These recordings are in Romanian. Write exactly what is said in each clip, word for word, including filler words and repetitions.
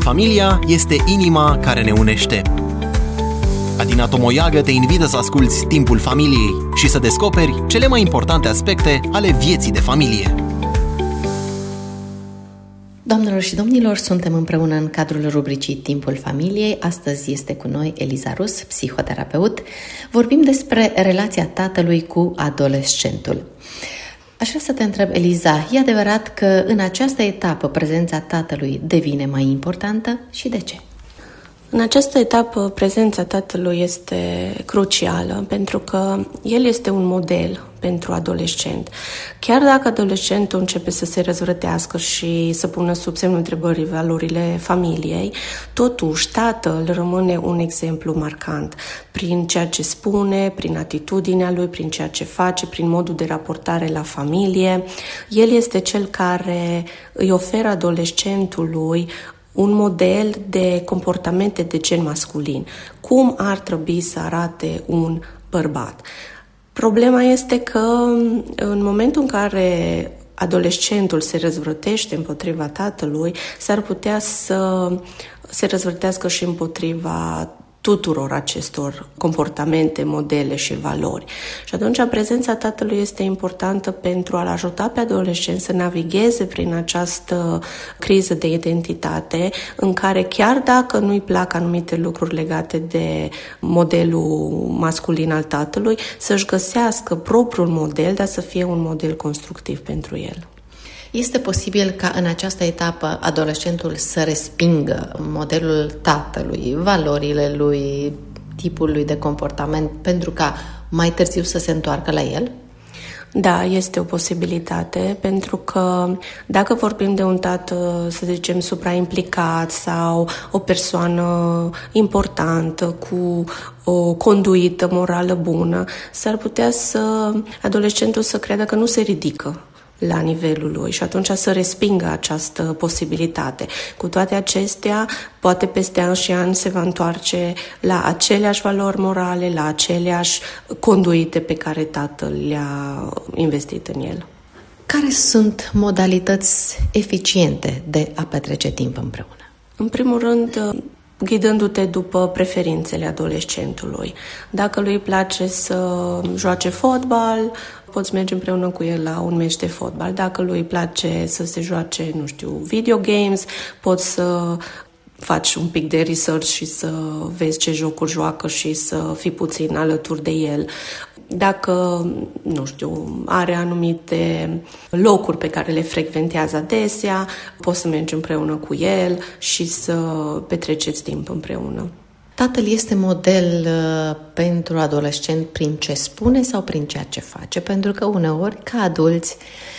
Familia este inima care ne unește. Adina Tomoiagă te invită să asculți Timpul Familiei și să descoperi cele mai importante aspecte ale vieții de familie. Doamnelor și domnilor, suntem împreună în cadrul rubricii Timpul Familiei. Astăzi este cu noi Eliza Rus, psihoterapeut. Vorbim despre relația tatălui cu adolescentul. Aș vrea să te întreb, Eliza, e adevărat că în această etapă prezența tatălui devine mai importantă și de ce? În această etapă, prezența tatălui este crucială pentru că el este un model pentru adolescent. Chiar dacă adolescentul începe să se răzvrătească și să pună sub semnul întrebării valorile familiei, totuși tatăl rămâne un exemplu marcant prin ceea ce spune, prin atitudinea lui, prin ceea ce face, prin modul de raportare la familie. El este cel care îi oferă adolescentului un model de comportamente de gen masculin. Cum ar trebui să arate un bărbat? Problema este că în momentul în care adolescentul se răzvrătește împotriva tatălui, s-ar putea să se răzvrătească și împotriva tuturor acestor comportamente, modele și valori. Și atunci prezența tatălui este importantă pentru a-l ajuta pe adolescent să navigheze prin această criză de identitate în care chiar dacă nu-i plac anumite lucruri legate de modelul masculin al tatălui, să-și găsească propriul model, dar să fie un model constructiv pentru el. Este posibil ca în această etapă adolescentul să respingă modelul tatălui, valorile lui, tipul lui de comportament, pentru ca mai târziu să se întoarcă la el? Da, este o posibilitate, pentru că dacă vorbim de un tată, să zicem, supraimplicat sau o persoană importantă cu o conduită morală bună, s-ar putea să adolescentul să creadă că nu se ridică la nivelul lui și atunci să respingă această posibilitate. Cu toate acestea, poate peste ani și ani se va întoarce la aceleași valori morale, la aceleași conduite pe care tatăl le-a investit în el. Care sunt modalități eficiente de a petrece timp împreună? În primul rând, ghidându-te după preferințele adolescentului. Dacă lui place să joace fotbal, poți merge împreună cu el la un meci de fotbal. Dacă lui place să se joace, nu știu, video games, poți să faci un pic de research și să vezi ce jocuri joacă și să fii puțin alături de el. Dacă, nu știu, are anumite locuri pe care le frecventează adesea, poți să mergi împreună cu el și să petreceți timp împreună. Tatăl este model uh, pentru adolescent prin ce spune sau prin ceea ce face? Pentru că uneori, ca adulți,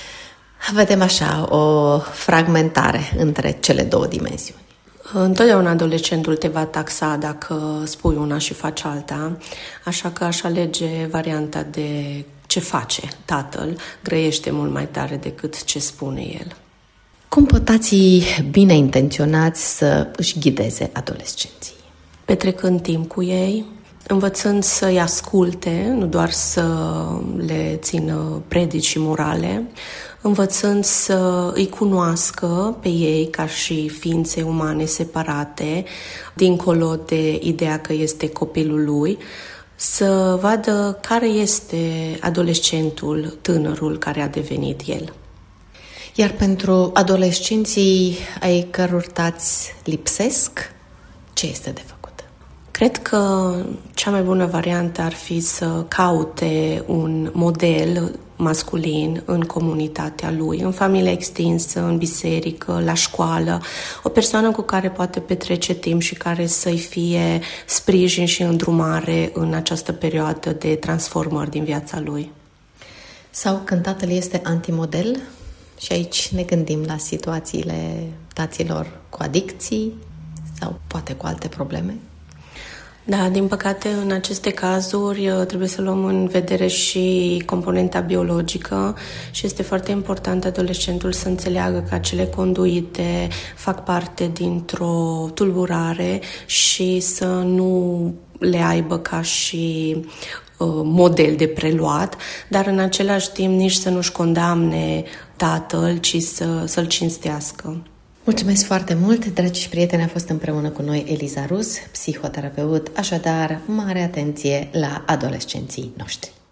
vedem așa o fragmentare între cele două dimensiuni. Întotdeauna adolescentul te va taxa dacă spui una și faci alta, așa că aș alege varianta de ce face tatăl, grăiește mult mai tare decât ce spune el. Cum pot tații bine intenționați să își ghideze adolescenții? Petrecând timp cu ei, învățând să-i asculte, nu doar să le țină predici și morale, învățând să îi cunoască pe ei ca și ființe umane separate, dincolo de ideea că este copilul lui, să vadă care este adolescentul, tânărul care a devenit el. Iar pentru adolescenții ai căror tați lipsesc, ce este de făcut? Cred că cea mai bună variantă ar fi să caute un model masculin în comunitatea lui, în familia extinsă, în biserică, la școală, o persoană cu care poate petrece timp și care să-i fie sprijin și îndrumare în această perioadă de transformări din viața lui. Sau când tatăl este antimodel, și aici ne gândim la situațiile taților cu adicții sau poate cu alte probleme? Da, din păcate, în aceste cazuri trebuie să luăm în vedere și componenta biologică și este foarte important adolescentul să înțeleagă că acele conduite fac parte dintr-o tulburare și să nu le aibă ca și uh, model de preluat, dar în același timp nici să nu-și condamne tatăl, ci să, să-l cinstească. Mulțumesc foarte mult, dragi prieteni, a fost împreună cu noi Eliza Rus, psihoterapeut, așadar mare atenție la adolescenții noștri.